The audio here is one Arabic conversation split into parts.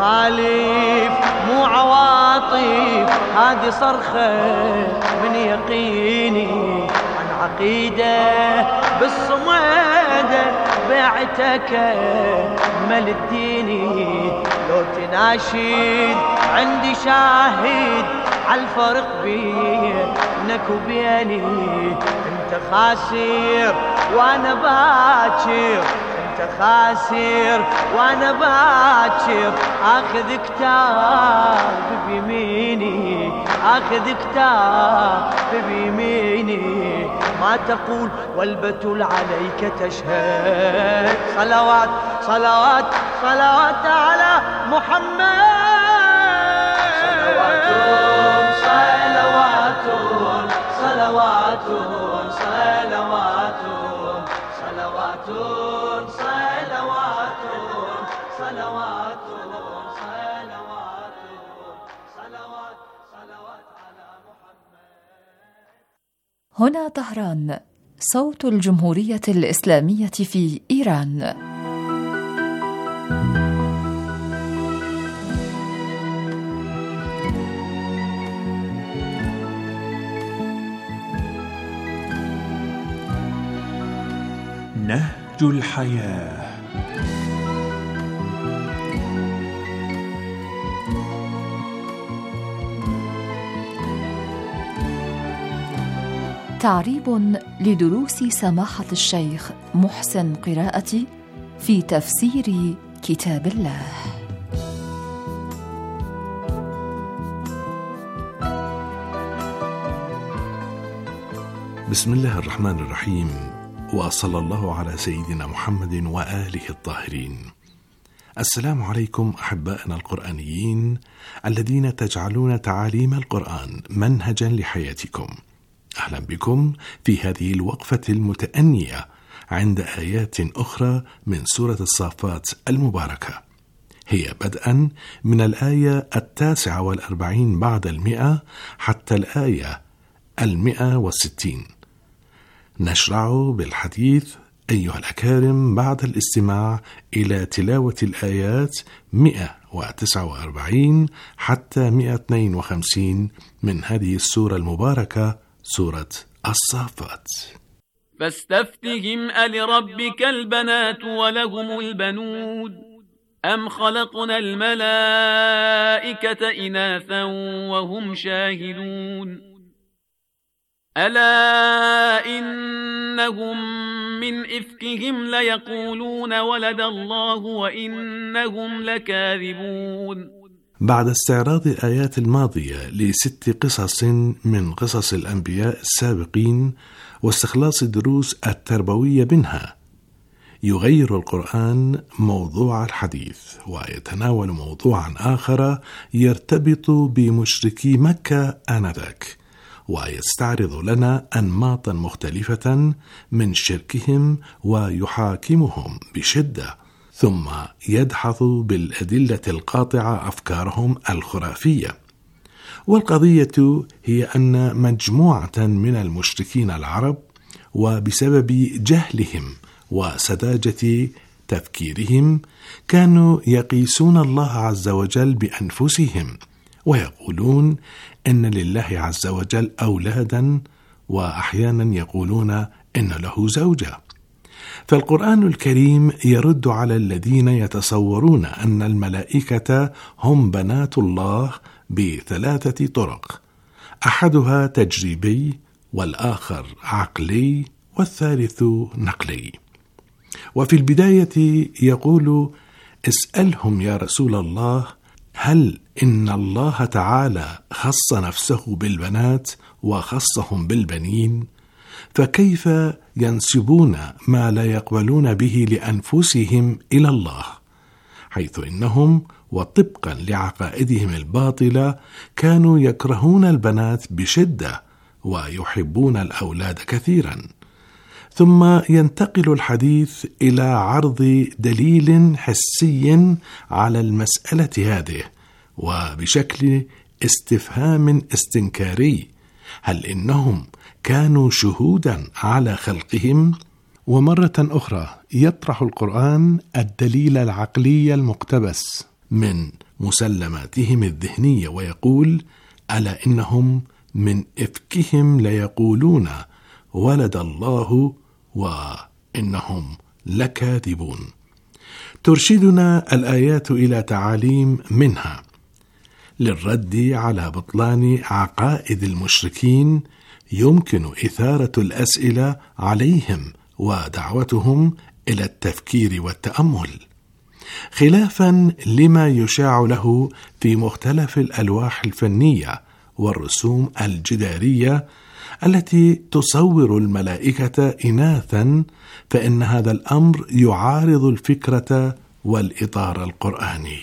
خالف مو عواطف، هذه صرخة من يقيني عن عقيدة بالصمد بعتك مل الديني. لو تناشد عندي شاهد عالفرق بينك وبيني، انت خاسر وانا باكر، انت خاسر وانا باكر. اخذ كتاب بيميني، اخذ كتاب بيميني. ما تقول والبتول عليك تشهد. صلوات صلوات صلوات على محمد. صلوات صلوات صلوات صلوات صلوات صلوات صلوات صلوات صلوات على محمد. هنا طهران، صوت الجمهورية الإسلامية في إيران. نهج الحياة. تعريب لدروس سماحة الشيخ محسن قراءتي في تفسير كتاب الله. بسم الله الرحمن الرحيم، وصلى الله على سيدنا محمد وآله الطاهرين. السلام عليكم أحبائنا القرآنيين الذين تجعلون تعاليم القرآن منهجا لحياتكم. أهلا بكم في هذه الوقفة المتأنية عند آيات أخرى من سورة الصافات المباركة، هي بدءا من الآية 49 بعد 100 حتى الآية 160. نشرع بالحديث أيها الأكارم بعد الاستماع إلى تلاوة الآيات 149 حتى 152 من هذه السورة المباركة، سورة الصافات. فاستفتهم ألربك البنات ولهم البنون أم خلقنا الملائكة إناثا وهم شاهدون ألا إنهم من إفكهم ليقولون ولد الله وإنهم لكاذبون. بعد استعراض الآيات الماضية ل6 قصص من قصص الأنبياء السابقين واستخلاص الدروس التربوية منها، يغير القرآن موضوع الحديث ويتناول موضوعا آخر يرتبط بمشركي مكة آنذاك، ويستعرض لنا أنماطا مختلفة من شركهم ويحاكمهم بشدة، ثم يدحض بالأدلة القاطعة أفكارهم الخرافية. والقضية هي أن مجموعة من المشركين العرب وبسبب جهلهم وسذاجة تفكيرهم كانوا يقيسون الله عز وجل بأنفسهم، ويقولون إن لله عز وجل أولادا، وأحيانا يقولون إن له زوجة. فالقرآن الكريم يرد على الذين يتصورون أن الملائكة هم بنات الله ب3 طرق، أحدها تجريبي، والآخر عقلي، والثالث نقلي. وفي البداية يقول: اسألهم يا رسول الله، هل إن الله تعالى خص نفسه بالبنات وخصهم بالبنين؟ فكيف ينسبون ما لا يقبلون به لأنفسهم إلى الله، حيث إنهم وطبقا لعقائدهم الباطلة كانوا يكرهون البنات بشدة ويحبون الأولاد كثيرا. ثم ينتقل الحديث إلى عرض دليل حسي على المسألة هذه، وبشكل استفهام استنكاري: هل إنهم كانوا شهودا على خلقهم؟ ومرة أخرى يطرح القرآن الدليل العقلي المقتبس من مسلماتهم الذهنية ويقول: ألا إنهم من إفكهم ليقولون ولد الله وإنهم لكاذبون. ترشدنا الآيات إلى تعاليم منها للرد على بطلان عقائد المشركين يمكن إثارة الأسئلة عليهم ودعوتهم إلى التفكير والتأمل، خلافا لما يشاع له في مختلف الألواح الفنية والرسوم الجدارية التي تصور الملائكة إناثا، فإن هذا الأمر يعارض الفكرة والإطار القرآني.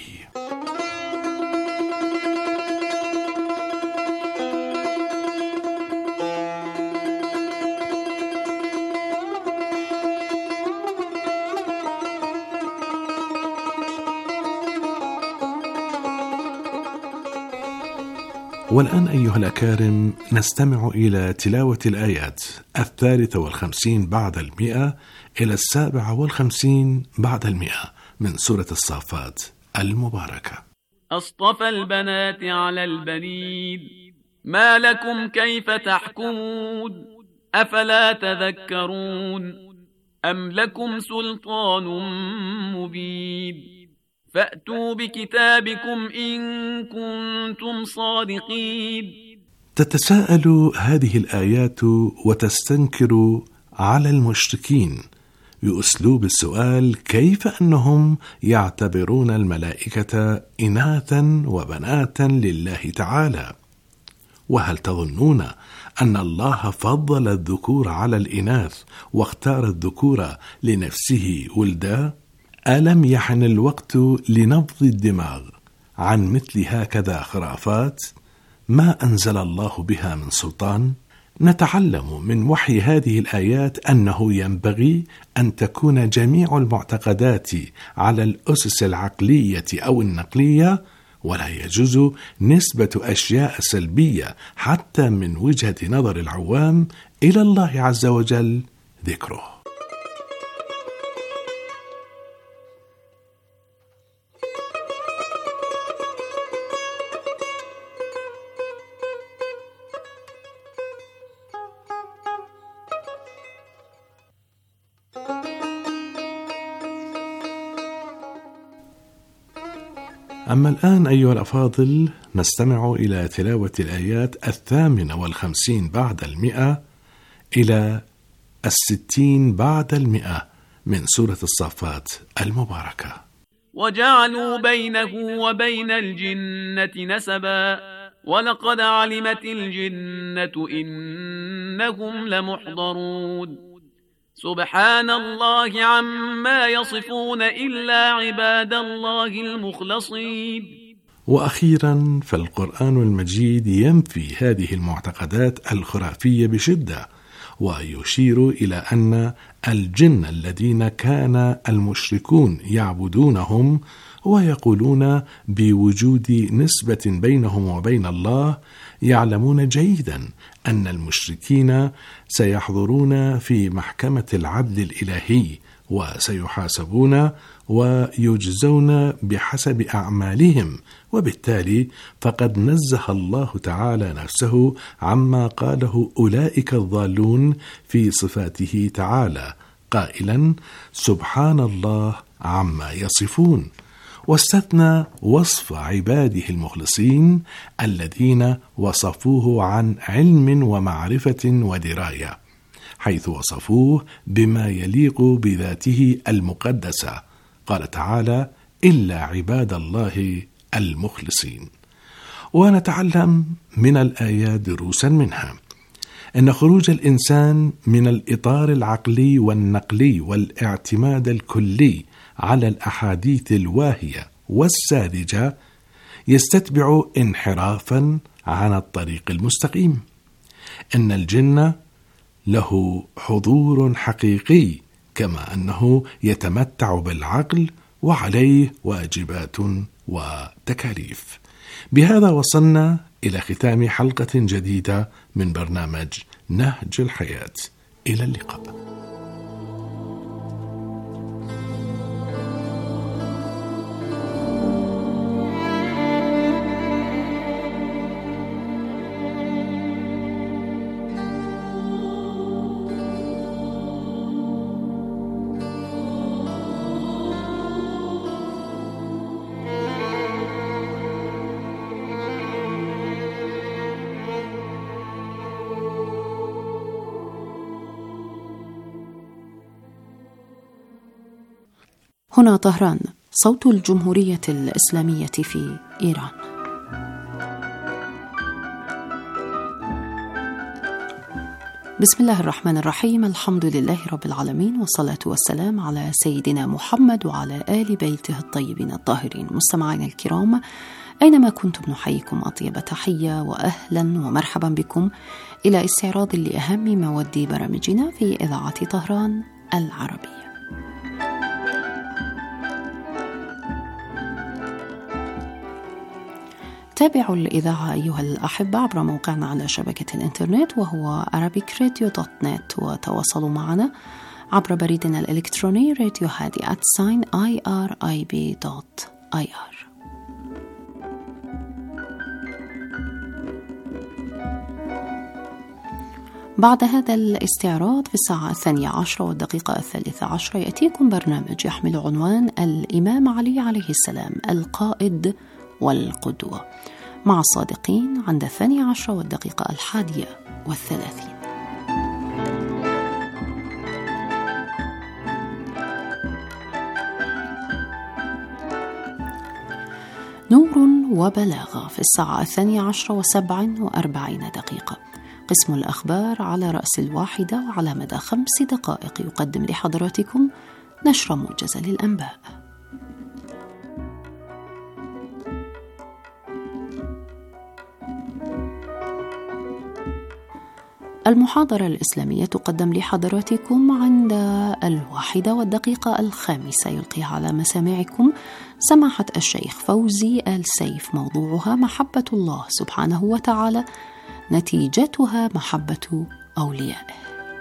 والآن أيها الأكارم نستمع إلى تلاوة الآيات 53 بعد 100 إلى 57 بعد 100 من سورة الصافات المباركة. أصطفى البنات على البنين ما لكم كيف تحكمون أفلا تذكرون أم لكم سلطان مبين فأتوا بكتابكم إن كنتم صادقين. تتساءل هذه الآيات وتستنكر على المشركين بأسلوب السؤال كيف أنهم يعتبرون الملائكة إناثا وبناتا لله تعالى، وهل تظنون أن الله فضل الذكور على الإناث واختار الذكور لنفسه ولدا؟ ألم يحن الوقت لنبض الدماغ عن مثل هكذا خرافات ما أنزل الله بها من سلطان؟ نتعلم من وحي هذه الآيات أنه ينبغي أن تكون جميع المعتقدات على الأسس العقلية أو النقلية، ولا يجوز نسبة أشياء سلبية حتى من وجهة نظر العوام إلى الله عز وجل ذكره. أما الآن أيها الأفاضل نستمع إلى تلاوة الآيات 58 بعد 100 إلى 60 بعد 100 من سورة الصافات المباركة. وجعلوا بينه وبين الجنة نسبا ولقد علمت الجنة إنهم لمحضرون سبحان الله عما يصفون إلا عباد الله المخلصين. وأخيرا فالقرآن المجيد ينفي هذه المعتقدات الخرافية بشدة، ويشير إلى أن الجن الذين كان المشركون يعبدونهم ويقولون بوجود نسبة بينهم وبين الله يعلمون جيدا أن المشركين سيحضرون في محكمة العدل الإلهي وسيحاسبون ويجزون بحسب أعمالهم، وبالتالي فقد نزه الله تعالى نفسه عما قاله أولئك الضالون في صفاته تعالى قائلا سبحان الله عما يصفون، واستثنى وصف عباده المخلصين الذين وصفوه عن علم ومعرفة ودراية، حيث وصفوه بما يليق بذاته المقدسة. قال تعالى إلا عباد الله المخلصين. ونتعلم من الآيات دروسا منها أن خروج الإنسان من الإطار العقلي والنقلي والاعتماد الكلي على الأحاديث الواهية والساذجة يستتبع انحرافا عن الطريق المستقيم. إن الجن له حضور حقيقي كما أنه يتمتع بالعقل وعليه واجبات وتكاليف. بهذا وصلنا إلى ختام حلقة جديدة من برنامج نهج الحياة. إلى اللقاء. هنا طهران، صوت الجمهورية الإسلامية في إيران. بسم الله الرحمن الرحيم، الحمد لله رب العالمين، والصلاة والسلام على سيدنا محمد وعلى آل بيته الطيبين الطاهرين. مستمعينا الكرام، أينما كنتم نحييكم أطيب تحية، وأهلا ومرحبا بكم إلى استعراض لأهم مواد برامجنا في إذاعة طهران العربية. تابعوا الإذاعة أيها الأحبة عبر موقعنا على شبكة الإنترنت وهو arabicradio.net، وتواصلوا معنا عبر بريدنا الإلكتروني radiohadi@irib.ir. بعد هذا الاستعراض في الساعة 12:13 يأتيكم برنامج يحمل عنوان الإمام علي عليه السلام القائد والقدوة، مع الصادقين عند 12:31. نور وبلاغة في الساعة 12:47. قسم الأخبار على رأس 1 وعلى مدى 5 دقائق يقدم لحضراتكم نشرة موجزة للأنباء. المحاضرة الإسلامية تقدم لحضراتكم عند 1:05 يلقيها على مسامعكم سماحة الشيخ فوزي آل سيف، موضوعها محبة الله سبحانه وتعالى، نتيجتها محبة أوليائه.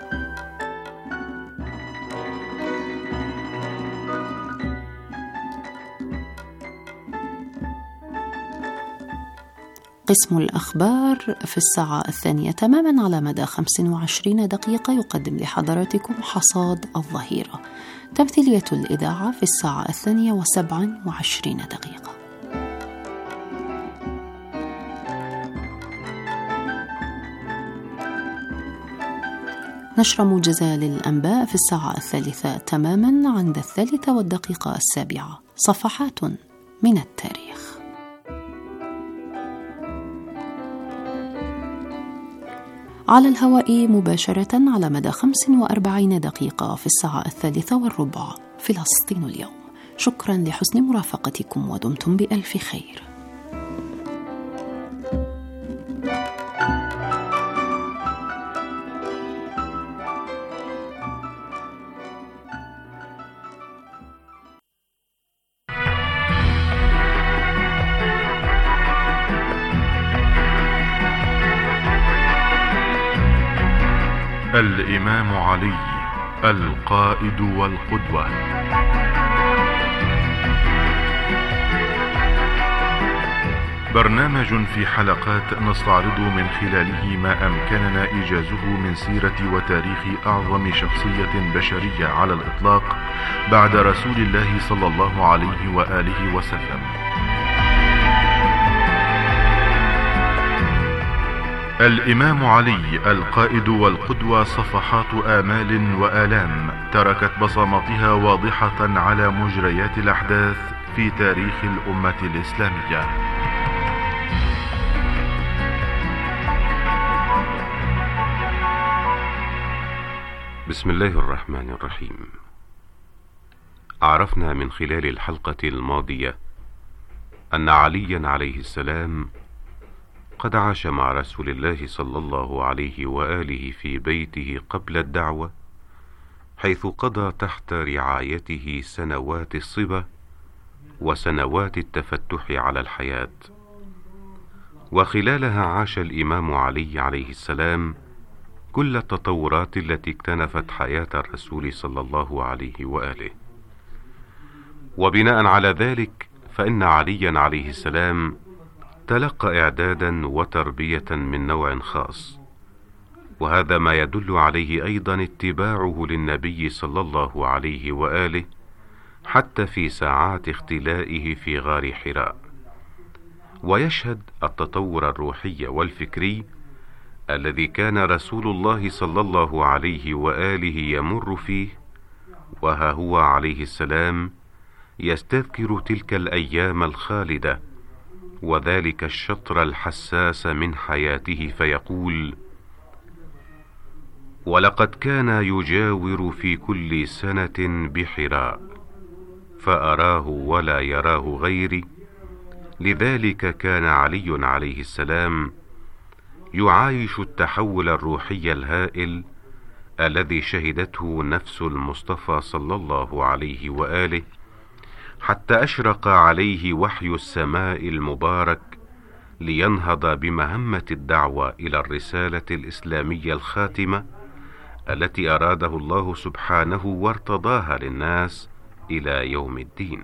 قسم الأخبار في الساعة 2 تماما على مدى 25 دقيقة يقدم لحضراتكم حصاد الظهيرة، تمثيلية الإذاعة في الساعة 2:27. نشرة موجزة للأنباء في الساعة 3 تماما عند 3:07، صفحات من التاريخ. على الهواء مباشرة على مدى 45 دقيقة في الساعة 3:15 فلسطين اليوم. شكرا لحسن مرافقتكم ودمتم بألف خير. الإمام علي القائد والقدوة. برنامج في حلقات نستعرض من خلاله ما أمكننا إيجازه من سيرة وتاريخ أعظم شخصية بشرية على الإطلاق بعد رسول الله صلى الله عليه وآله وسلم. الإمام علي القائد والقدوة، صفحات آمال وآلام تركت بصماتها واضحة على مجريات الأحداث في تاريخ الأمة الإسلامية. بسم الله الرحمن الرحيم. عرفنا من خلال الحلقة الماضية أن عليا عليه السلام قد عاش مع رسول الله صلى الله عليه وآله في بيته قبل الدعوة، حيث قضى تحت رعايته سنوات الصبا وسنوات التفتح على الحياة، وخلالها عاش الإمام علي عليه السلام كل التطورات التي اكتنفت حياة الرسول صلى الله عليه وآله. وبناء على ذلك فإن عليا عليه السلام تلقى إعدادا وتربية من نوع خاص، وهذا ما يدل عليه أيضا اتباعه للنبي صلى الله عليه وآله حتى في ساعات اختلائه في غار حراء. ويشهد التطور الروحي والفكري الذي كان رسول الله صلى الله عليه وآله يمر فيه، وها هو عليه السلام يستذكر تلك الأيام الخالدة وذلك الشطر الحساس من حياته فيقول: ولقد كان يجاور في كل سنة بحراء فأراه ولا يراه غيري. لذلك كان علي عليه السلام يعايش التحول الروحي الهائل الذي شهدته نفس المصطفى صلى الله عليه وآله، حتى أشرق عليه وحي السماء المبارك لينهض بمهمة الدعوة إلى الرسالة الإسلامية الخاتمة التي أراده الله سبحانه وارتضاها للناس إلى يوم الدين.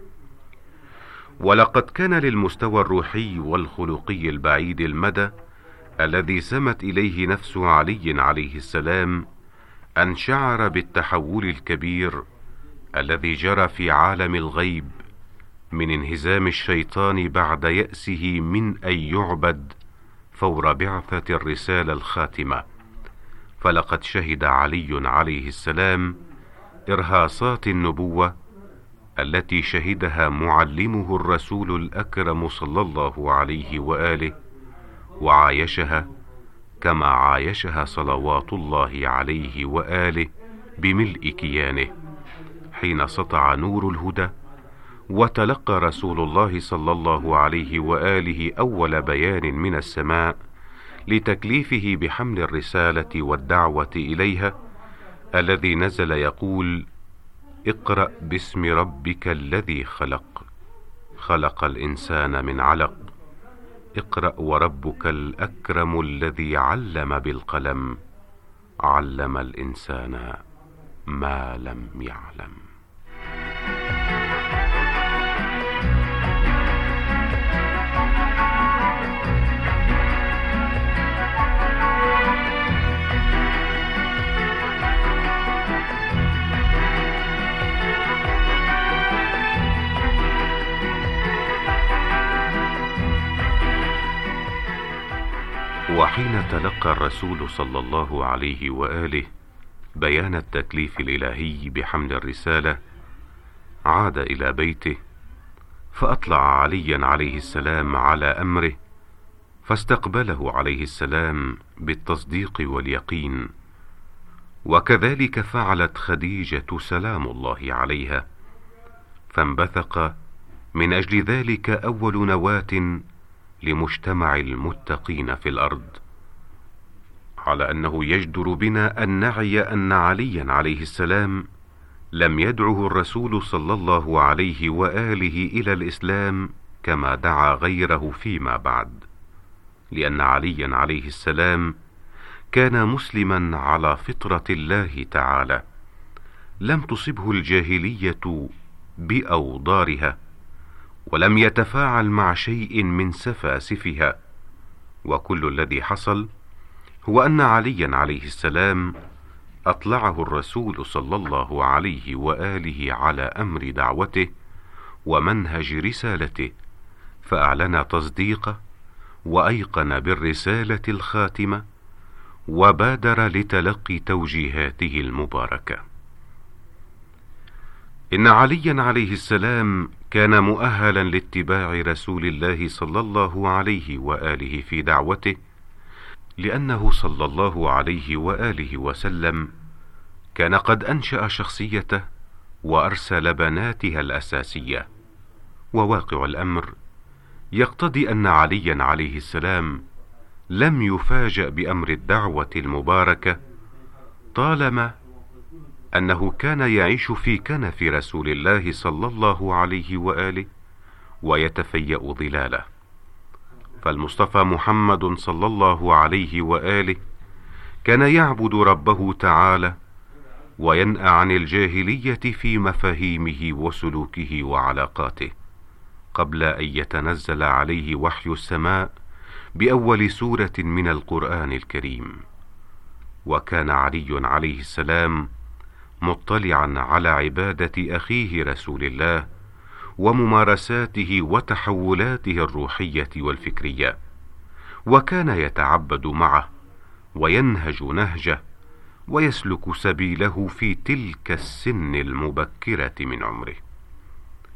ولقد كان للمستوى الروحي والخلقي البعيد المدى الذي سمت إليه نفس علي عليه السلام أن شعر بالتحول الكبير الذي جرى في عالم الغيب من انهزام الشيطان بعد يأسه من أن يعبد فور بعثة الرسالة الخاتمة. فلقد شهد علي عليه السلام إرهاصات النبوة التي شهدها معلمه الرسول الأكرم صلى الله عليه وآله، وعايشها كما عايشها صلوات الله عليه وآله بملء كيانه حين سطع نور الهدى وتلقى رسول الله صلى الله عليه وآله أول بيان من السماء لتكليفه بحمل الرسالة والدعوة إليها، الذي نزل يقول: اقرأ باسم ربك الذي خلق، خلق الإنسان من علق، اقرأ وربك الأكرم الذي علم بالقلم، علم الإنسان ما لم يعلم. وحين تلقى الرسول صلى الله عليه وآله بيان التكليف الإلهي بحمل الرسالة عاد إلى بيته، فأطلع عليا عليه السلام على أمره، فاستقبله عليه السلام بالتصديق واليقين، وكذلك فعلت خديجة سلام الله عليها، فانبثق من أجل ذلك أول نواة لمجتمع المتقين في الأرض، على أنه يجدر بنا أن نعي أن عليا عليه السلام لم يدعه الرسول صلى الله عليه وآله إلى الإسلام كما دعا غيره فيما بعد، لأن عليا عليه السلام كان مسلما على فطرة الله تعالى، لم تصبه الجاهلية بأوضارها، ولم يتفاعل مع شيء من سفاسفها، وكل الذي حصل هو أن عليا عليه السلام أطلعه الرسول صلى الله عليه وآله على أمر دعوته ومنهج رسالته، فأعلن تصديقه وأيقن بالرسالة الخاتمة، وبادر لتلقي توجيهاته المباركة. إن عليا عليه السلام كان مؤهلا لاتباع رسول الله صلى الله عليه وآله في دعوته، لأنه صلى الله عليه وآله وسلم كان قد أنشأ شخصيته وأرسل بناتها الأساسية، وواقع الأمر يقتضي أن عليا عليه السلام لم يفاجأ بأمر الدعوة المباركة، طالما أنه كان يعيش في كنف رسول الله صلى الله عليه وآله ويتفيأ ظلاله. فالمصطفى محمد صلى الله عليه وآله كان يعبد ربه تعالى وينأى عن الجاهلية في مفاهيمه وسلوكه وعلاقاته، قبل أن يتنزل عليه وحي السماء بأول سورة من القرآن الكريم. وكان علي عليه السلام مطلعا على عبادة أخيه رسول الله وممارساته وتحولاته الروحية والفكرية، وكان يتعبد معه وينهج نهجه ويسلك سبيله في تلك السن المبكرة من عمره.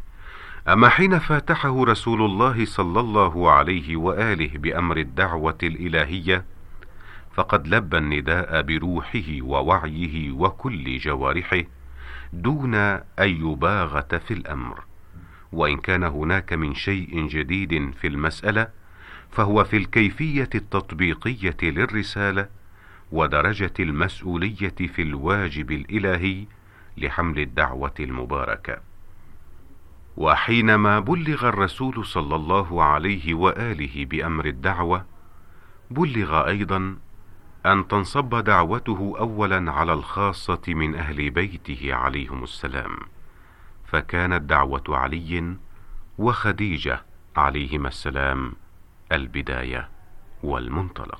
أما حين فاتحه رسول الله صلى الله عليه وآله بأمر الدعوة الإلهية، فقد لبى النداء بروحه ووعيه وكل جوارحه دون أن يباغت في الأمر، وإن كان هناك من شيء جديد في المسألة فهو في الكيفية التطبيقية للرسالة ودرجة المسؤولية في الواجب الإلهي لحمل الدعوة المباركة. وحينما بلغ الرسول صلى الله عليه وآله بأمر الدعوة، بلغ أيضا أن تنصب دعوته أولا على الخاصة من أهل بيته عليهم السلام، فكانت دعوة علي وخديجة عليهما السلام البداية والمنطلق.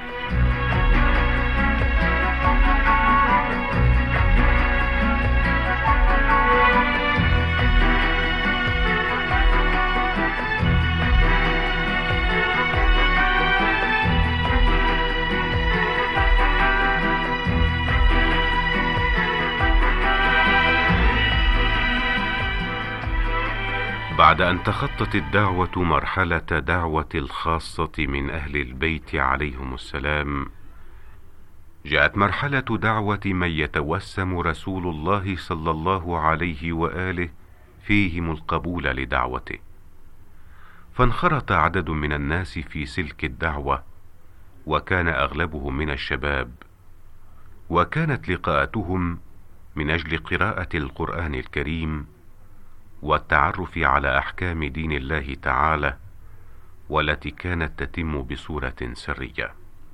بعد أن تخطت الدعوة مرحلة دعوة الخاصة من أهل البيت عليهم السلام، جاءت مرحلة دعوة من يتوسم رسول الله صلى الله عليه وآله فيهم القبول لدعوته، فانخرط عدد من الناس في سلك الدعوة، وكان أغلبهم من الشباب، وكانت لقاءاتهم من أجل قراءة القرآن الكريم والتعرف على أحكام دين الله تعالى، والتي كانت تتم بصورة سرية.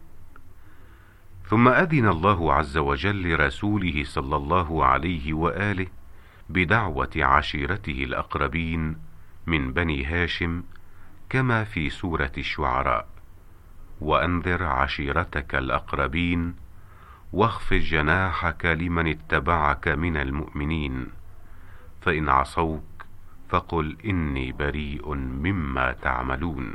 ثم أذن الله عز وجل لرسوله صلى الله عليه وآله بدعوة عشيرته الأقربين من بني هاشم، كما في سورة الشعراء: وأنذر عشيرتك الأقربين واخفض جناحك لمن اتبعك من المؤمنين، فإن عصوك فقل إني بريء مما تعملون.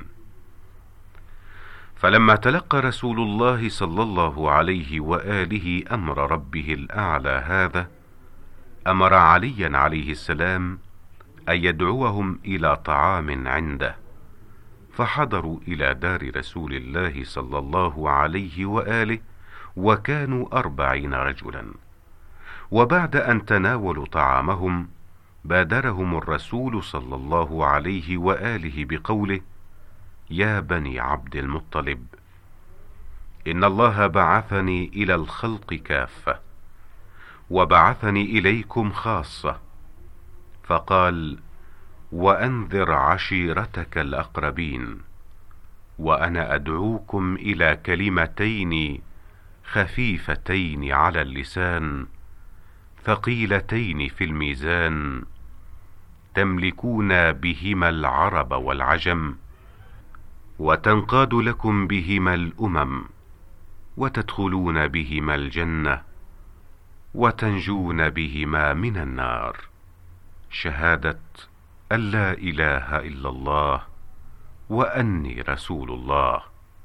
فلما تلقى رسول الله صلى الله عليه وآله أمر ربه الأعلى هذا، أمر عليا عليه السلام أن يدعوهم إلى طعام عنده، فحضروا إلى دار رسول الله صلى الله عليه وآله، وكانوا 40 رجلا. وبعد أن تناولوا طعامهم بادرهم الرسول صلى الله عليه وآله بقوله: يا بني عبد المطلب، إن الله بعثني إلى الخلق كافة، وبعثني إليكم خاصة، فقال: وأنذر عشيرتك الأقربين، وأنا أدعوكم إلى كلمتين خفيفتين على اللسان ثقيلتين في الميزان، تملكون بهما العرب والعجم، وتنقاد لكم بهما الأمم، وتدخلون بهما الجنة، وتنجون بهما من النار: شهادة أن لا إله إلا الله وأني رسول الله.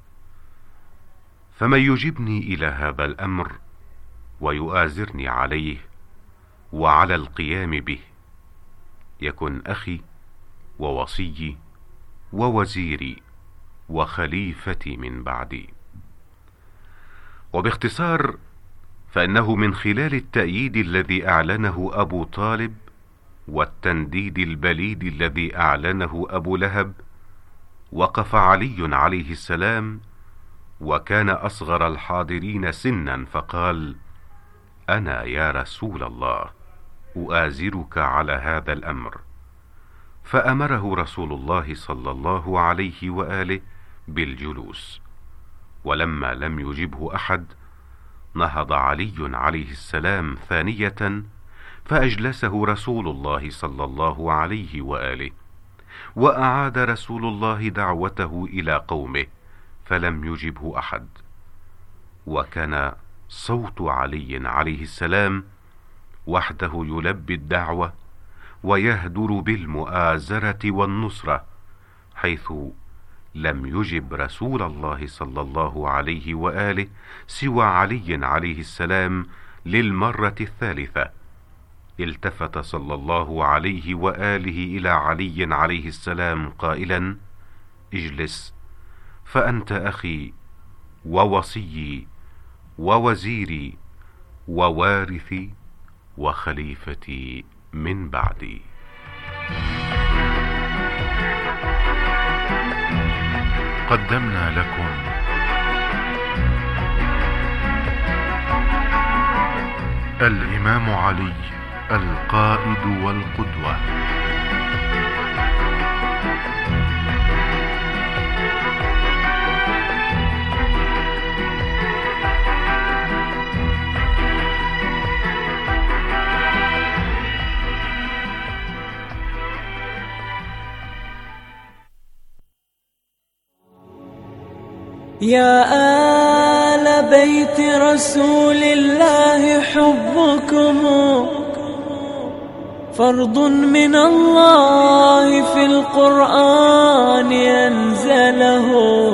فمن يجبني إلى هذا الأمر ويؤازرني عليه وعلى القيام به يكن أخي ووصيي ووزيري وخليفتي من بعدي. وباختصار، فإنه من خلال التأييد الذي أعلنه أبو طالب والتنديد البليد الذي أعلنه أبو لهب، وقف علي عليه السلام، وكان أصغر الحاضرين سنا، فقال: أنا يا رسول الله أؤازرك على هذا الأمر. فأمره رسول الله صلى الله عليه وآله بالجلوس، ولما لم يجبه أحد نهض علي عليه السلام ثانية فأجلسه رسول الله صلى الله عليه وآله، وأعاد رسول الله دعوته إلى قومه فلم يجبه أحد. وكان صوت علي عليه السلام وحده يلبي الدعوة ويهدر بالمؤازرة والنصرة، حيث لم يجب رسول الله صلى الله عليه وآله سوى علي عليه السلام للمرة الثالثة، التفت صلى الله عليه وآله إلى علي عليه السلام قائلا: اجلس، فأنت أخي ووصيي ووزيري ووارثي وخليفتي من بعدي. قدمنا لكم الإمام علي القائد والقدوة. يا آل بيت رسول الله حبكم فرض من الله في القرآن أنزله،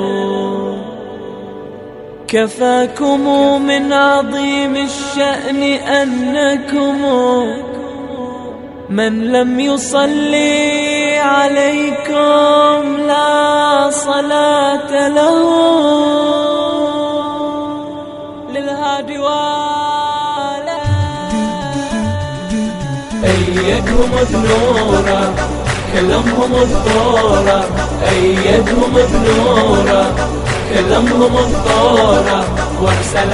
كفاكم من عظيم الشأن أنكم من لم يصلي عليكم لا صلاة له. للهادي والا أيدهم بنورا كلمهم الطورة، أيدهم بنورا كلمهم الطورة، وارسل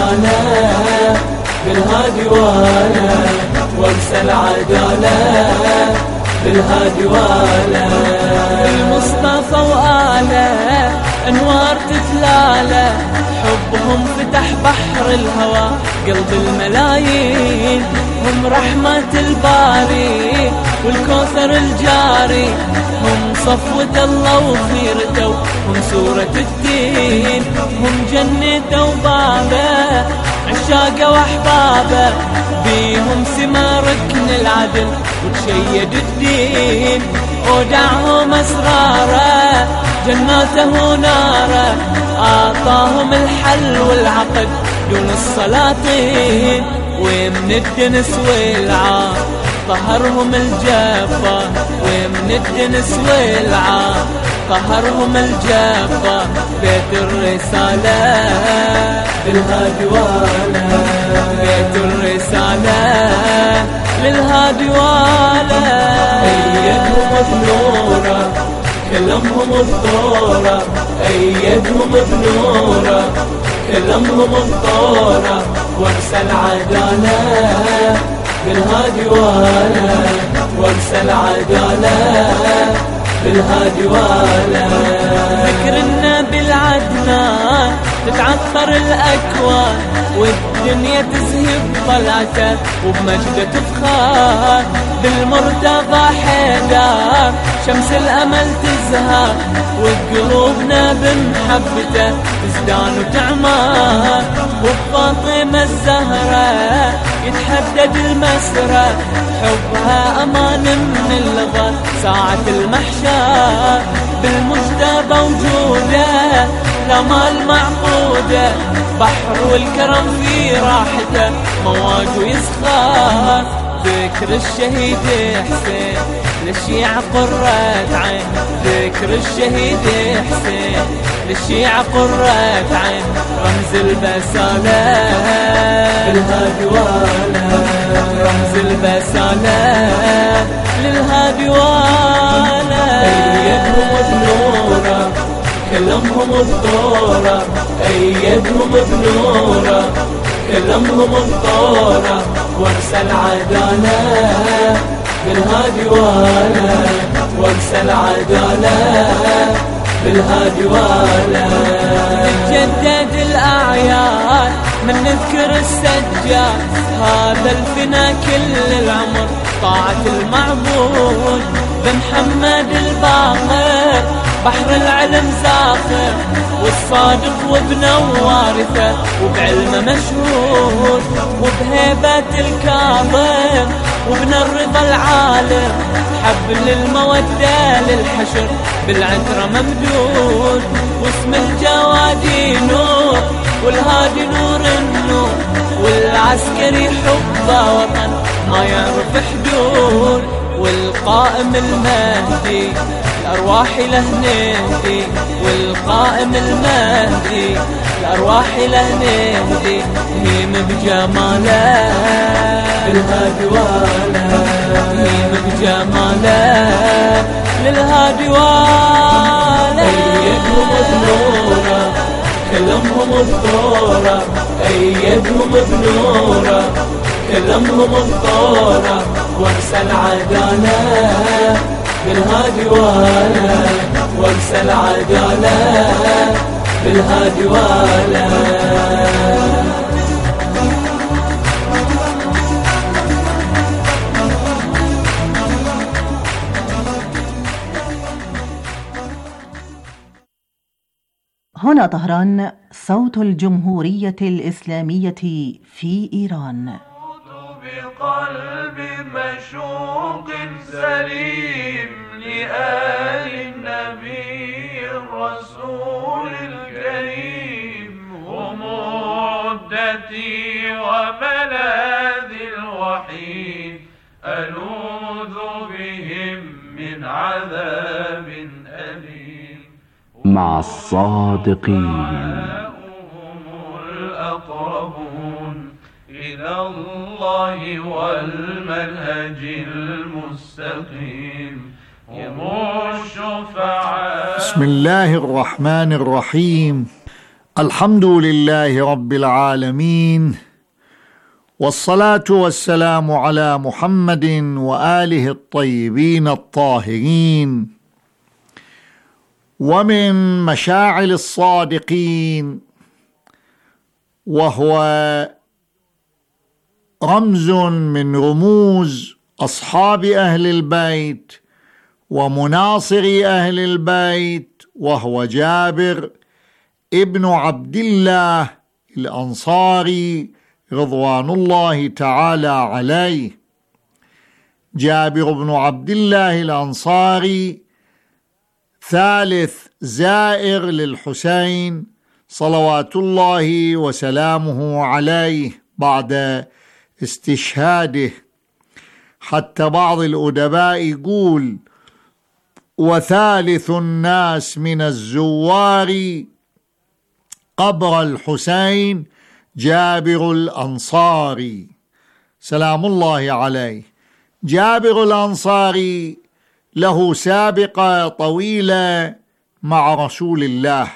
عدالة بالهادي والا، وارسل عدالة بالهادي والا. المصطفى وآله أنوار تتلاله، حبهم فتح بحر الهوى قلب الملايين، هم رحمة الباري والكوثر الجاري، هم صفوة الله وخيرته، هم سورة الدين، هم جنة وبابه عشاقه واحبابه، بيهم سما ركن العدل وتشيد الدين، ودعهم اسراره جناته ناره، اعطاهم الحل والعقد دون السلاطين، ومن الدنس والعار طهرهم الجفا، ومن الدنس والعار طهرهم الجفا. بيت الرسالة للهادي والا، بيت الرسالة للهادي والا. أيدهم بنورا كلمهم الطورة، أيدهم بنورا كلمهم الطورة، وارسل عدالة بالهادي والا، وارسل عدالة بالهادي والا. ذكرنا بالعدنان تتعطر الأكوان، والدنيا تزهب طلعته وبمجده تفخر، بالمرتضى حيدر شمس الأمل تزهر، وقلوبنا بمحبته تزدان وتعمر، وبفاطمة الزهرة يتحدد المسرى، حبها أمان من اللظى ساعة المحشر، بالمجتبى وجوده الأمال معقودة، بحر والكرم في راحته مواج ويسخر، ذكر الشهيد حسين للشيعة قرة عين، ذكر الشهيد حسين للشيعة قرة عين، رمز البسالة للهادي والا، رمز البسالة للهادي والا. أيدهم بنورا كلمهم الطورة، أيدهم بنورا كلمهم الطورة، وارسل عدالة بالهادي والا، وارسل عدالة بالهادي والا. تتجدد الأعياد من نذكر السجاد، هذا الفنا كل العمر طاعة المعبود، بمحمد الباقر بحر العلم زاخر، والصادق وابنه وارثه وبعلمه مشهور، وبهيبة الكاظم وابن الرضا العالم، حبل المودة للحشر بالعترة ممدود، واسم الجوادي نور والهادي نور النور، والعسكري حبه وطن ما يعرف حدود، والقائم المهدي الأرواح له نهدي، والقائم المهدي الأرواح له نهدي، هيم بجماله للهادي واله، هيم بجماله للهادي واله. أيدهم بنوره كلمهم الثوره، أيدهم بنوره كلمهم الثوره، وانسى العداله بالهادي واله، وانسى العداله بالهادي واله. هنا طهران، صوت الجمهورية الإسلامية في إيران. بقلب مشوق سليم لآل النبي الرسول الكريم، هم عدتي وملاذي الوحيد، ألوذ بهم من عذاب أليم. مع الصادقين هم الأقربون إلى الله والمنهج المستقيم، هم الشفعاء. بسم الله الرحمن الرحيم. الحمد لله رب العالمين، والصلاة والسلام على محمد وآله الطيبين الطاهرين. ومن مشاعل الصادقين، وهو رمز من رموز أصحاب أهل البيت ومناصري أهل البيت، وهو جابر ابن عبد الله الأنصاري رضوان الله تعالى عليه. جابر بن عبد الله الأنصاري ثالث زائر للحسين صلوات الله وسلامه عليه بعد استشهاده، حتى بعض الأدباء يقول: وثالث الناس من الزوار قبر الحسين جابر الأنصاري سلام الله عليه. جابر الأنصاري له سابقة طويلة مع رسول الله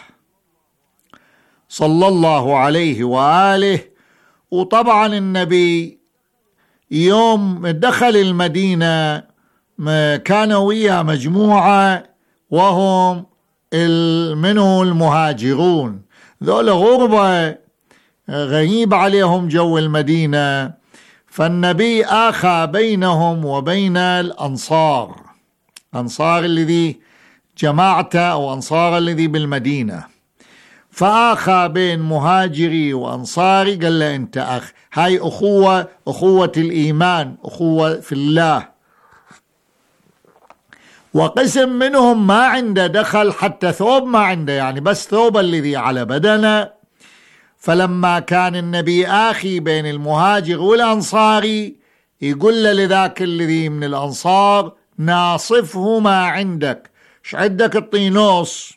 صلى الله عليه وآله. وطبعا النبي يوم دخل المدينة كانوا وياه مجموعة، وهم منه المهاجرون، ذول غربة غريب عليهم جو المدينة، فالنبي آخى بينهم وبين الأنصار، أنصار الذي جماعته أو أنصار الذي بالمدينة، فآخى بين مهاجري وأنصاري، قال له أنت أخ، هاي أخوة الإيمان، أخوة في الله. وقسم منهم ما عنده دخل، حتى ثوب ما عنده، يعني بس ثوب الذي على بدنه. فلما كان النبي آخي بين المهاجر والأنصاري، يقول له لذاك الذي من الأنصار: ناصفه ما عندك، ايش عندك الطينوس؟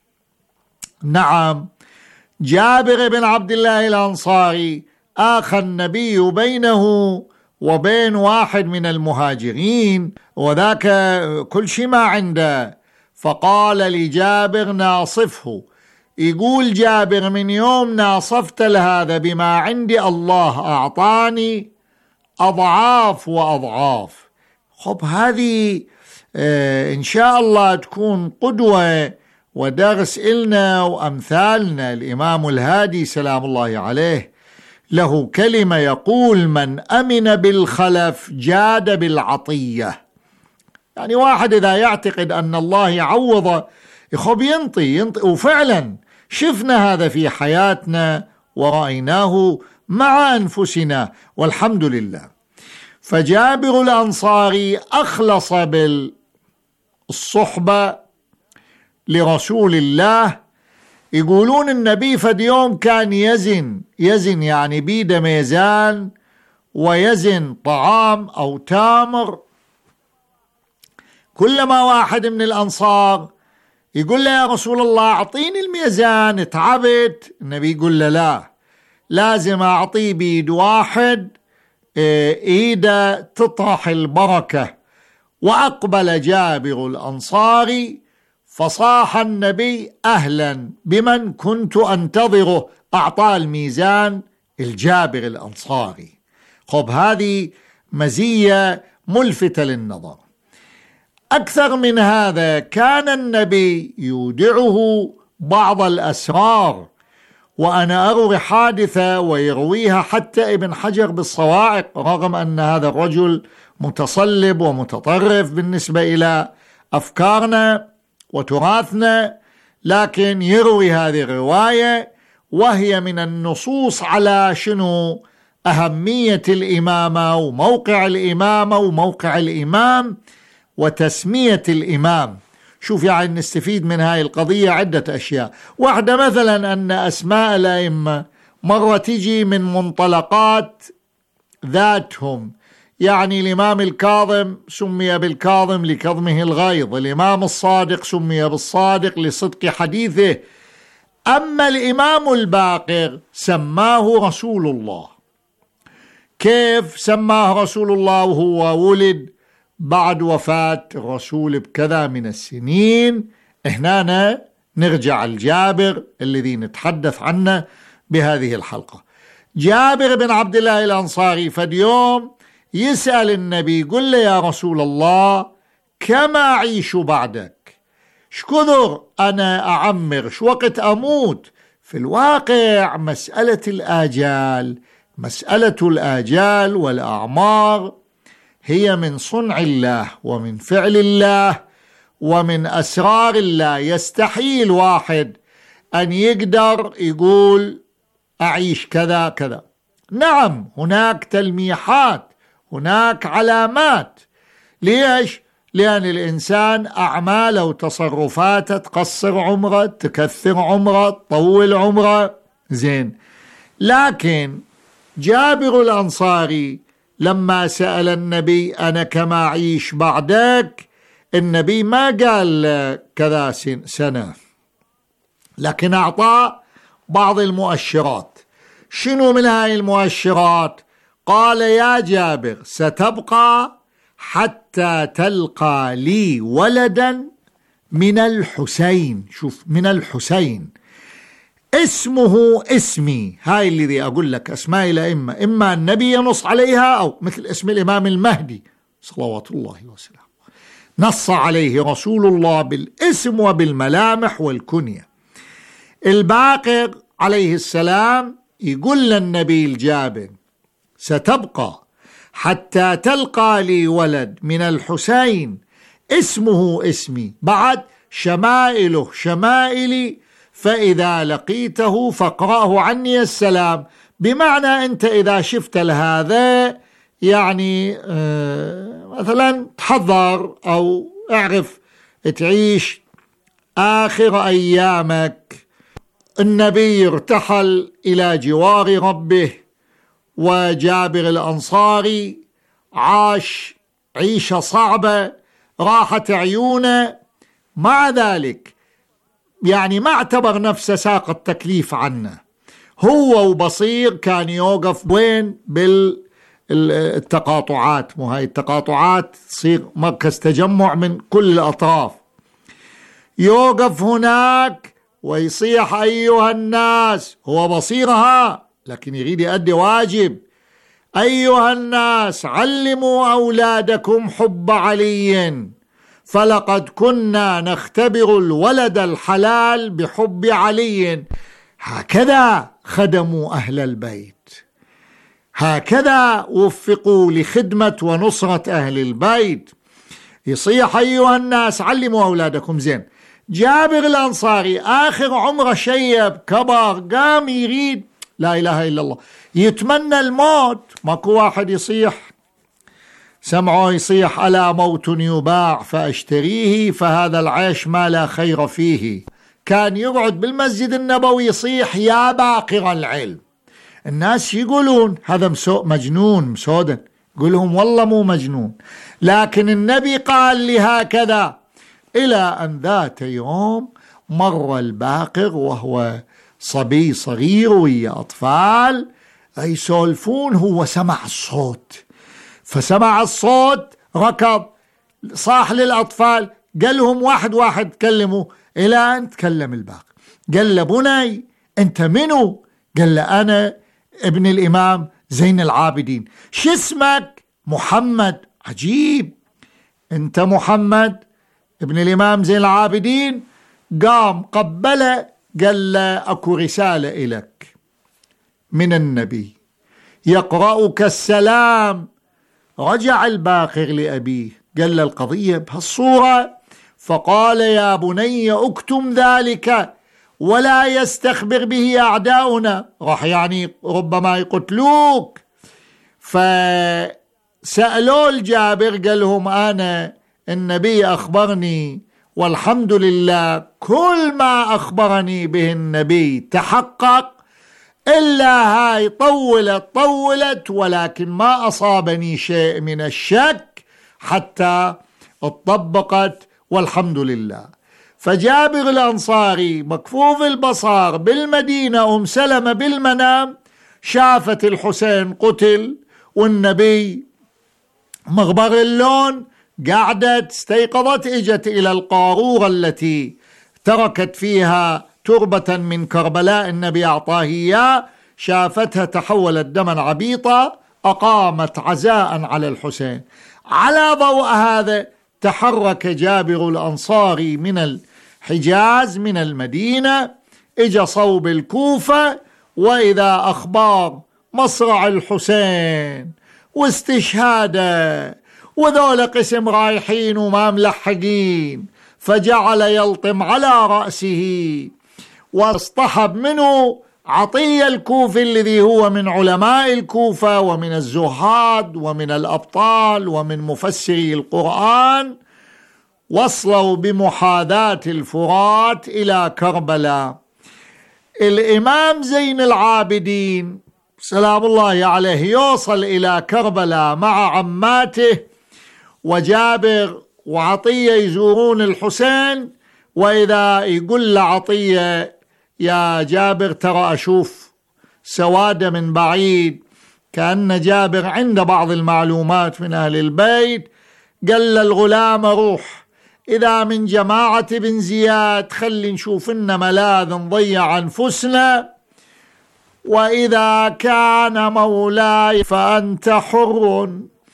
نعم. جابر بن عبد الله الأنصاري آخى النبي بينه وبين واحد من المهاجرين، وذاك كل شيء ما عنده، فقال لجابر: ناصفه. يقول جابر: من يوم ناصفت لهذا بما عندي الله أعطاني أضعاف وأضعاف. خب هذه إن شاء الله تكون قدوة ودرس إلنا وأمثالنا. الإمام الهادي سلام الله عليه له كلمة يقول: من أمن بالخلف جاد بالعطية. يعني واحد إذا يعتقد أن الله يعوضه يخب ينطي، وفعلا شفنا هذا في حياتنا ورأيناه مع أنفسنا والحمد لله. فجابر الأنصاري أخلص بالصحبة لرسول الله. يقولون النبي فد يوم كان يزن يعني بيده ميزان، ويزن طعام أو تمر، كلما واحد من الأنصار يقول له يا رسول الله أعطيني الميزان تعبت، النبي يقول له لا، لازم أعطيه بيد واحد إيده تطرح البركة. وأقبل جابر الأنصاري فصاح النبي أهلا بمن كنت أنتظره، أعطاه الميزان الجابر الأنصاري. خب هذه مزية ملفتة للنظر. أكثر من هذا، كان النبي يودعه بعض الأسرار، وأنا أروي حادثة ويرويها حتى ابن حجر بالصواعق، رغم أن هذا الرجل متصلب ومتطرف بالنسبة إلى أفكارنا وتراثنا، لكن يروي هذه الرواية، وهي من النصوص على شنو أهمية الإمامة وموقع الإمامة وموقع الإمام وتسمية الإمام. شوف يعني نستفيد من هاي القضية عدة أشياء. واحدة مثلا أن أسماء الأئمة مرة تجي من منطلقات ذاتهم، يعني الإمام الكاظم سمي بالكاظم لكظمه الغيظ، الإمام الصادق سمي بالصادق لصدق حديثه، أما الإمام الباقر سماه رسول الله. كيف سماه رسول الله وهو ولد بعد وفاة الرسول بكذا من السنين؟ هنا نرجع الجابر الذي نتحدث عنه بهذه الحلقة. جابر بن عبد الله الأنصاري فاليوم يسأل النبي، يقول له يا رسول الله كما أعيش بعدك؟ شكذر أنا أعمر، شو وقت أموت؟ في الواقع مسألة الآجال والأعمار هي من صنع الله ومن فعل الله ومن أسرار الله. يستحيل واحد أن يقدر يقول أعيش كذا كذا. نعم هناك تلميحات، هناك علامات. ليش؟ لأن الإنسان أعماله وتصرفاته تقصر عمره، تكثر عمره، تطول عمره، زين. لكن جابر الأنصاري لما سأل النبي أنا كما أعيش بعدك، النبي ما قال كذا سنة، لكن أعطى بعض المؤشرات. شنو من هاي المؤشرات؟ قال يا جابر ستبقى حتى تلقى لي ولدا من الحسين. شوف، من الحسين، اسمه اسمي. هاي اللي أقول لك أسماء الأئمة إما النبي ينص عليها أو مثل اسم الإمام المهدي صلوات الله وسلامه نص عليه رسول الله بالاسم وبالملامح والكنية. الباقر عليه السلام يقول للنبي الجابر ستبقى حتى تلقى لي ولد من الحسين اسمه اسمي، بعد شمائله شمائلي، فإذا لقيته فاقرأه عني السلام. بمعنى أنت إذا شفت لهذا يعني مثلا تحضر أو اعرف تعيش آخر أيامك. النبي ارتحل إلى جوار ربه، وجابر الأنصاري عاش عيشة صعبة، راحت عيونه، مع ذلك يعني ما اعتبر نفسه ساق التكليف عنه. هو وبصير كان يوقف وين؟ بالتقاطعات، مو هاي التقاطعات تصير مركز تجمع من كل الأطراف، يوقف هناك ويصيح أيها الناس، هو بصيرها لكن يريد يؤدي واجب. أيها الناس علموا أولادكم حب علي، فلقد كنا نختبر الولد الحلال بحب علي. هكذا خدموا أهل البيت، هكذا وفقوا لخدمة ونصرة أهل البيت. يصيح أيها الناس علموا أولادكم. زين، جابر الأنصاري آخر عمره شيب كبر، قام يريد لا إله إلا الله، يتمنى الموت. ماكو واحد يصيح، سمعه يصيح ألا موت يباع فأشتريه فهذا العيش ما لا خير فيه. كان يقعد بالمسجد النبوي يصيح يا باقر العلم، الناس يقولون هذا مجنون مسودا، يقولهم والله مو مجنون، لكن النبي قال لي هكذا. إلى أن ذات يوم مر الباقر وهو صبي صغير ويا أطفال يسولفون، هو سمع الصوت، فسمع الصوت ركض صاح للأطفال، قال لهم واحد واحد تكلموا، إلى أن تكلم الباقر. قال له بني أنت منو؟ قال له أنا ابن الإمام زين العابدين. شو اسمك؟ محمد. عجيب، أنت محمد ابن الإمام زين العابدين؟ قام قبله، قال له أكو رسالة إلك من النبي يقرأك السلام. رجع الباقر لأبيه قال له القضية بهالصورة، فقال يا بني اكتم ذلك ولا يستخبر به أعداؤنا، راح يعني ربما يقتلوك. فسألوا الجابر قال لهم أنا النبي أخبرني والحمد لله كل ما أخبرني به النبي تحقق، إلا هاي طولت ولكن ما أصابني شيء من الشك حتى اتطبقت والحمد لله. فجابر الأنصاري مكفوف البصار بالمدينة، أم سلمة بالمنام شافت الحسين قتل والنبي مغبر اللون، قعدت استيقظت، اجت إلى القارورة التي تركت فيها تربة من كربلاء النبي أعطاه إياه، شافتها تحولت دما عبيطة، أقامت عزاء على الحسين. على ضوء هذا تحرك جابر الأنصاري من الحجاز من المدينة، اجى صوب الكوفة، وإذا أخبار مصرع الحسين واستشهاده وذول قسم رايحين وما ملحقين، فجعل يلطم على رأسه، واصطحب منه عطية الكوفي الذي هو من علماء الكوفة ومن الزهاد ومن الأبطال ومن مفسري القرآن، وصلوا بمحاذاة الفرات إلى كربلاء. الإمام زين العابدين سلام الله عليه يوصل إلى كربلاء مع عماته، وجابر وعطية يزورون الحسين، وإذا يقول لعطية يا جابر ترى أشوف سوادة من بعيد، كأن جابر عنده بعض المعلومات من أهل البيت، قال للغلام روح إذا من جماعة بن زياد خلي نشوف لنا ملاذ نضيع أنفسنا، وإذا كان مولاي فأنت حر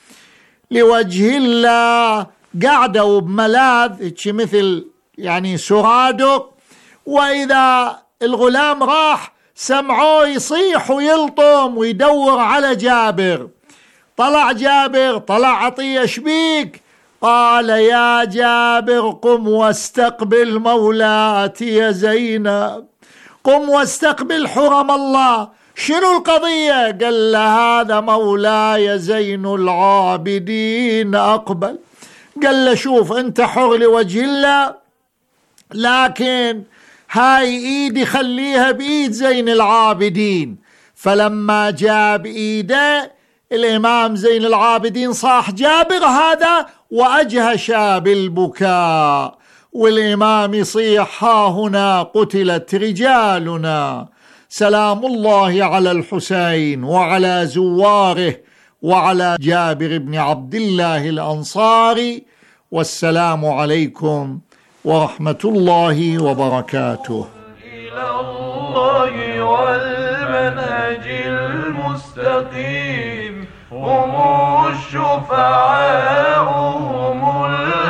لوجه الله. قعدوا بملاذ مثل يعني سرادق، وإذا الغلام راح سمعوه يصيح ويلطم ويدور على جابر. طلع جابر، طلع عطية شبيك، قال يا جابر قم واستقبل مولاتي يا زينب، قم واستقبل حرم الله. شنو القضية؟ قال له هذا مولاي زين العابدين أقبل. قال له شوف أنت حر لوجه الله، لكن هاي إيدي خليها بإيد زين العابدين. فلما جاب إيده الإمام زين العابدين صاح جابر هذا وأجهش بالبكاء، والإمام يصيح ها هنا قتلت رجالنا، سلام الله على الحسين وعلى زواره وعلى جابر بن عبد الله الأنصاري، والسلام عليكم ورحمة الله وبركاته. إلى الله والمنهج المستقيم، هم الشفعاء هم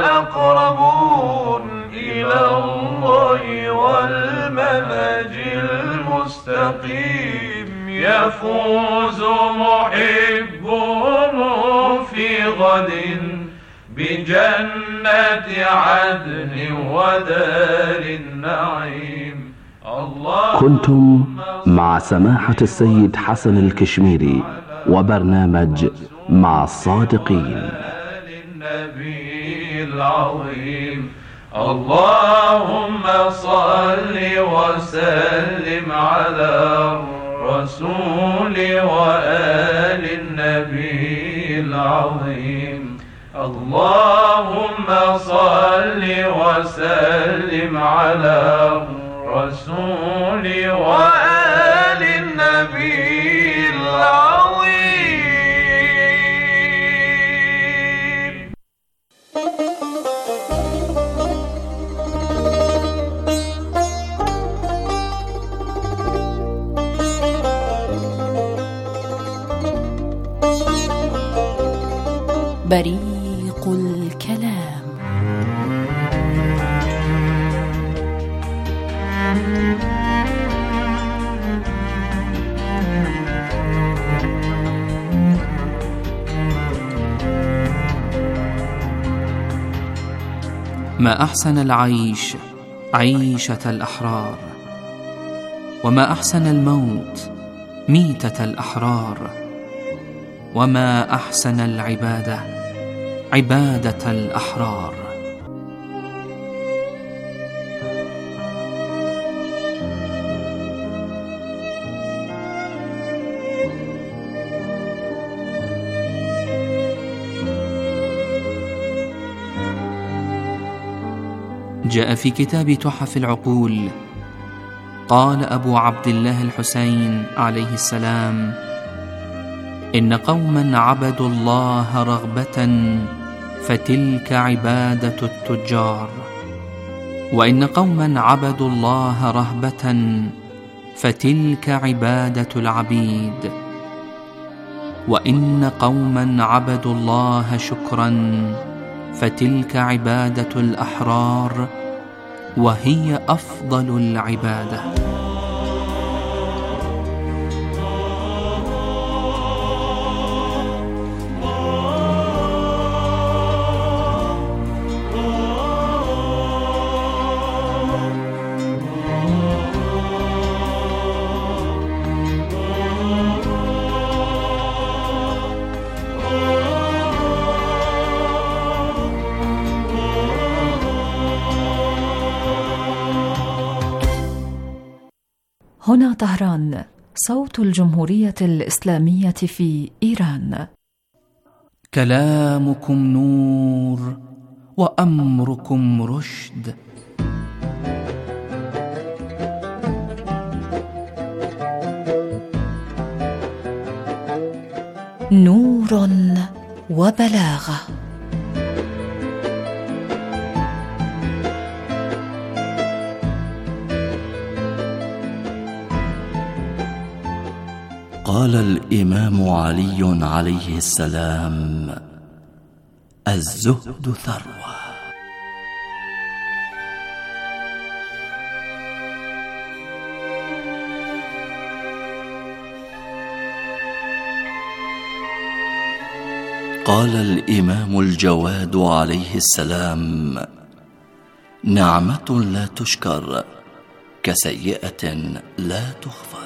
الأقربون. إلى الله والمنهج المستقيم، يفوز محبهم في غد بجنة عدن ودار النعيم. كنتم مع سماحة السيد حسن الكشميري وبرنامج مع الصادقين. النبي العظيم، اللهم صل وسلم على الرسول وآل النبي العظيم. اللهم صل وسلم على الرسول وآل النبي العظيم. بريق الكلام. ما أحسن العيش عيشة الأحرار، وما أحسن الموت ميتة الأحرار، وما أحسن العبادة عبادة الأحرار. جاء في كتاب تحف العقول، قال أبو عبد الله الحسين عليه السلام: إن قوما عبدوا الله رغبة فتلك عبادة التجار، وإن قوما عبدوا الله رهبة فتلك عبادة العبيد، وإن قوما عبدوا الله شكرا فتلك عبادة الأحرار، وهي أفضل العبادة. هنا طهران، صوت الجمهورية الإسلامية في إيران. كلامكم نور وأمركم رشد. نور وبلاغة. قال الإمام علي عليه السلام: الزهد ثروة. قال الإمام الجواد عليه السلام: نعمة لا تشكر كسيئة لا تغفر.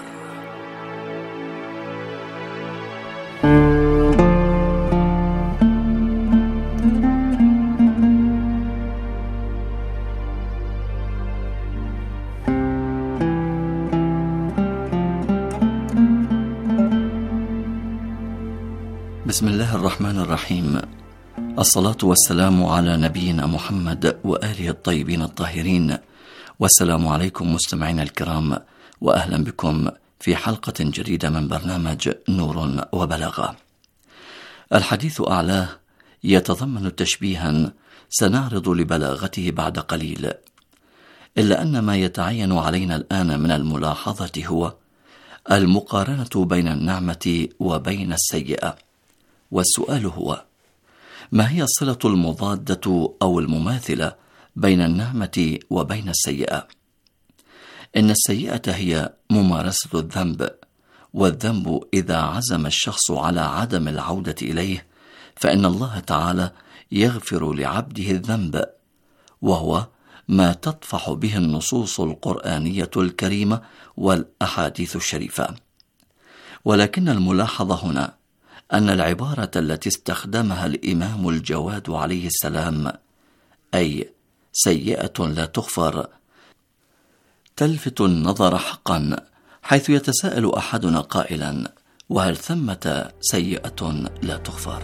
بسم الله الرحمن الرحيم. الصلاة والسلام على نبينا محمد وآله الطيبين الطاهرين، والسلام عليكم مستمعينا الكرام، وأهلا بكم في حلقة جديدة من برنامج نور وبلاغة. الحديث أعلاه يتضمن تشبيها سنعرض لبلاغته بعد قليل، إلا أن ما يتعين علينا الآن من الملاحظة هو المقارنة بين النعمة وبين السيئة. والسؤال هو: ما هي الصلة المضادة أو المماثلة بين النعمة وبين السيئة؟ إن السيئة هي ممارسة الذنب، والذنب إذا عزم الشخص على عدم العودة إليه فإن الله تعالى يغفر لعبده الذنب، وهو ما تطفح به النصوص القرآنية الكريمة والأحاديث الشريفة. ولكن الملاحظة هنا أن العبارة التي استخدمها الإمام الجواد عليه السلام، أي سيئة لا تغفر، تلفت النظر حقا، حيث يتساءل أحدنا قائلا: وهل ثمة سيئة لا تغفر؟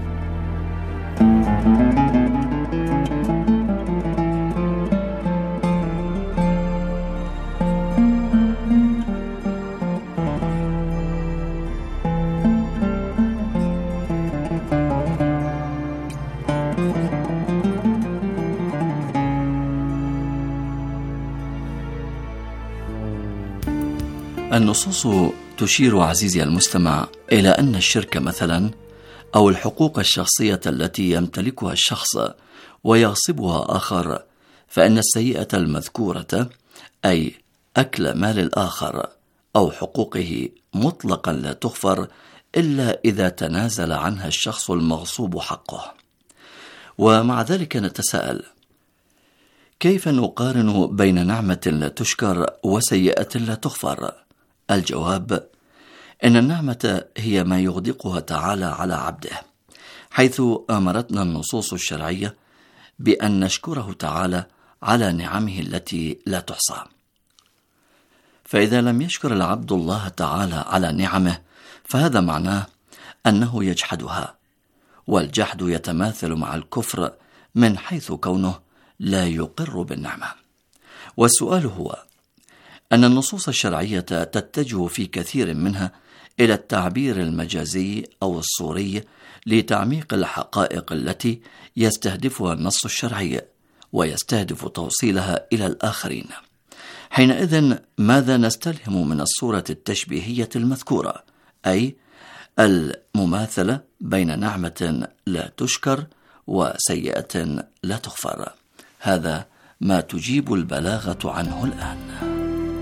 النصوص تشير عزيزي المستمع إلى أن الشرك مثلا أو الحقوق الشخصية التي يمتلكها الشخص ويغصبها آخر، فإن السيئة المذكورة أي أكل مال الآخر أو حقوقه مطلقا لا تغفر إلا إذا تنازل عنها الشخص المغصوب حقه. ومع ذلك نتساءل: كيف نقارن بين نعمة لا تشكر وسيئة لا تغفر؟ الجواب: إن النعمة هي ما يغدقها تعالى على عبده، حيث أمرتنا النصوص الشرعية بأن نشكره تعالى على نعمه التي لا تحصى. فإذا لم يشكر العبد الله تعالى على نعمه فهذا معناه أنه يجحدها، والجحد يتماثل مع الكفر من حيث كونه لا يقر بالنعمة. والسؤال هو أن النصوص الشرعية تتجه في كثير منها إلى التعبير المجازي أو الصوري لتعميق الحقائق التي يستهدفها النص الشرعي ويستهدف توصيلها إلى الآخرين. حينئذ ماذا نستلهم من الصورة التشبيهية المذكورة، أي المماثلة بين نعمة لا تشكر وسيئة لا تغفر؟ هذا ما تجيب البلاغة عنه الآن.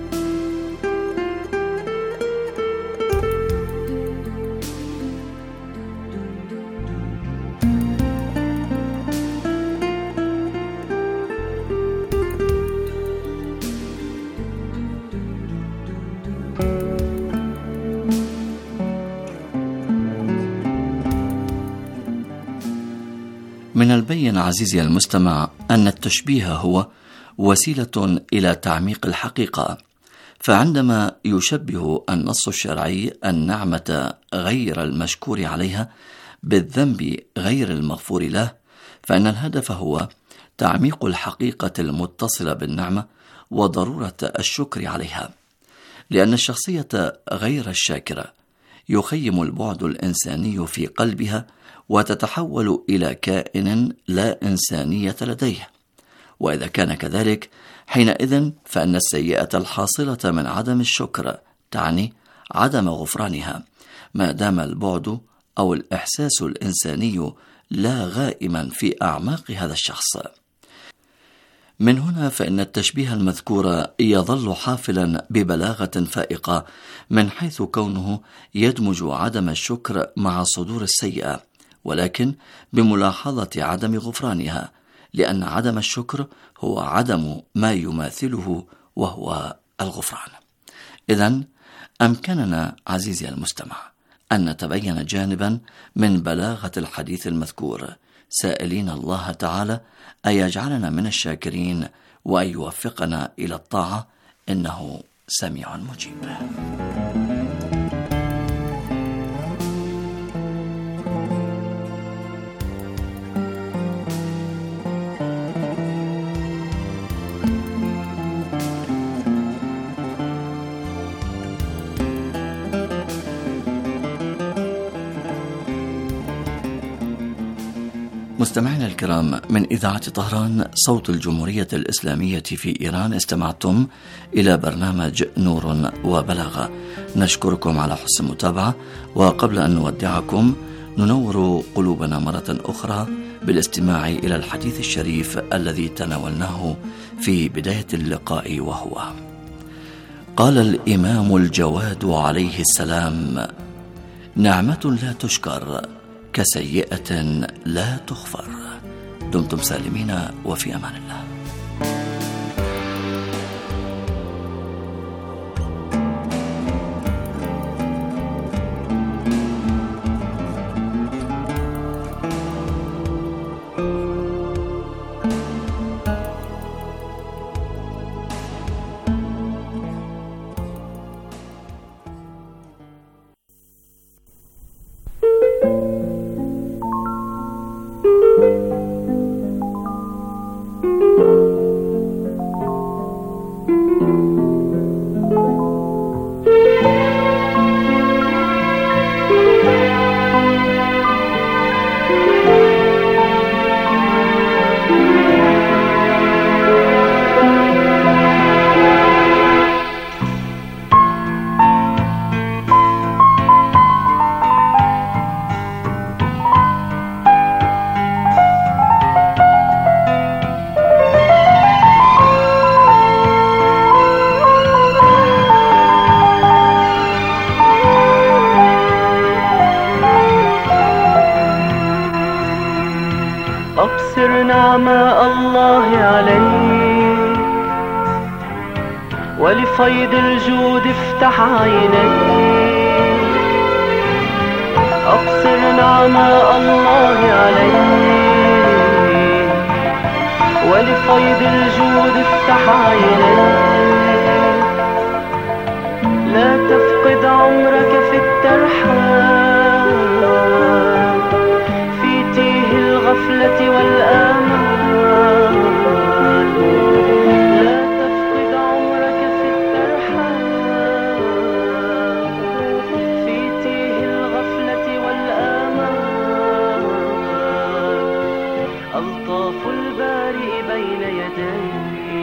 من البين عزيزي المستمع أن التشبيه هو وسيلة إلى تعميق الحقيقة، فعندما يشبه النص الشرعي النعمة غير المشكور عليها بالذنب غير المغفور له، فإن الهدف هو تعميق الحقيقة المتصلة بالنعمة وضرورة الشكر عليها، لأن الشخصية غير الشاكرة يخيم البعد الإنساني في قلبها وتتحول إلى كائن لا إنسانية لديه. وإذا كان كذلك حينئذ فإن السيئة الحاصلة من عدم الشكر تعني عدم غفرانها، ما دام البعد أو الإحساس الإنساني لا غائما في أعماق هذا الشخص. من هنا فإن التشبيه المذكور يظل حافلا ببلاغة فائقة، من حيث كونه يدمج عدم الشكر مع صدور السيئة، ولكن بملاحظة عدم غفرانها، لأن عدم الشكر هو عدم ما يماثله وهو الغفران. إذن أمكننا عزيزي المستمع أن نتبين جانبا من بلاغة الحديث المذكور، سائلين الله تعالى أن يجعلنا من الشاكرين وأن يوفقنا إلى الطاعة، إنه سميع مجيب. مستمعينا الكرام، من إذاعة طهران صوت الجمهورية الإسلامية في إيران، استمعتم إلى برنامج نور وبلاغة. نشكركم على حسن المتابعة، وقبل أن نودعكم ننور قلوبنا مرة أخرى بالاستماع إلى الحديث الشريف الذي تناولناه في بداية اللقاء، وهو: قال الإمام الجواد عليه السلام: نعمة لا تشكر كسيئة لا تغفر. دمتم سالمين وفي أمان الله. نعماء الله عليك، ولفيض الجود افتح عينيك، أبصر نعماء الله عليك، ولفيض الجود افتح عينيك، لا تفقد عمرك في الترحال، في تيه الغفلة والآمال، لا تفقد عمرك في الترحال، في تيه الغفلة والآمال، ألطاف البارئ بين يديك.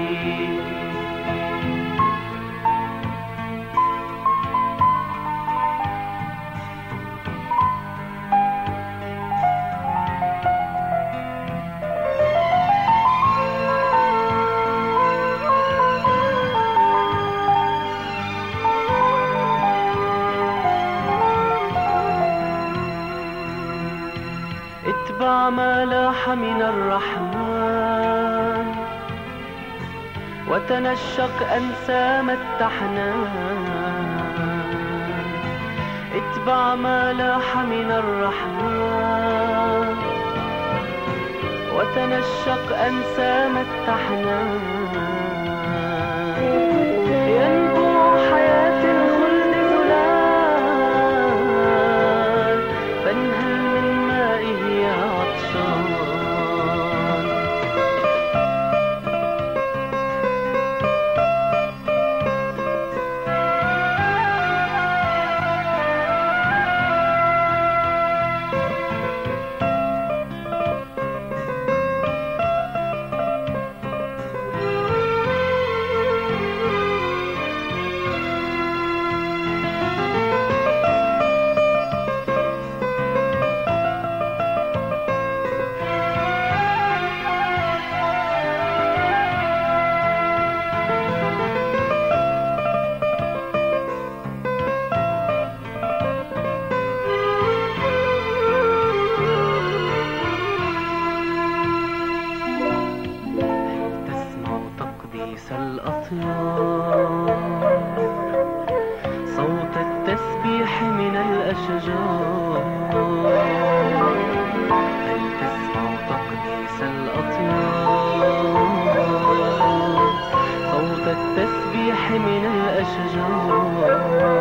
اتبع ما لاح من الرحمن، وتنشق أنسام التحنان، اتبع ما لاح من الرحمن، وتنشق أنسام التحنان، ينبوع حياة الخلد زلال، فانهل من مائه يا عطشان. صوت التسبيح من الأشجار، هل تسمع تقديس الأطيار؟ صوت التسبيح من الأشجار،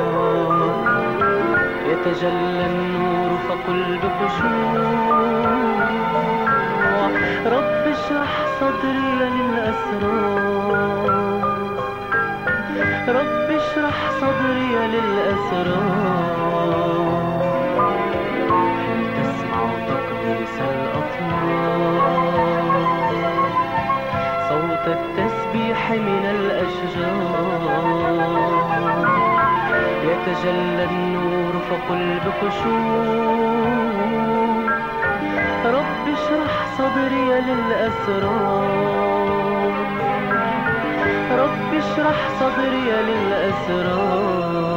يتجلى النور فقل بخشوع، رب اشرح صدري للأسرار، رب اشرح صدري للأسرار، هل تسمع تقديس الأطيار؟ صوت التسبيح من الأشجار، يتجلى النور فقل بخشوع، رب اشرح صدري للأسرار، رب اشرح صدري للأسرار.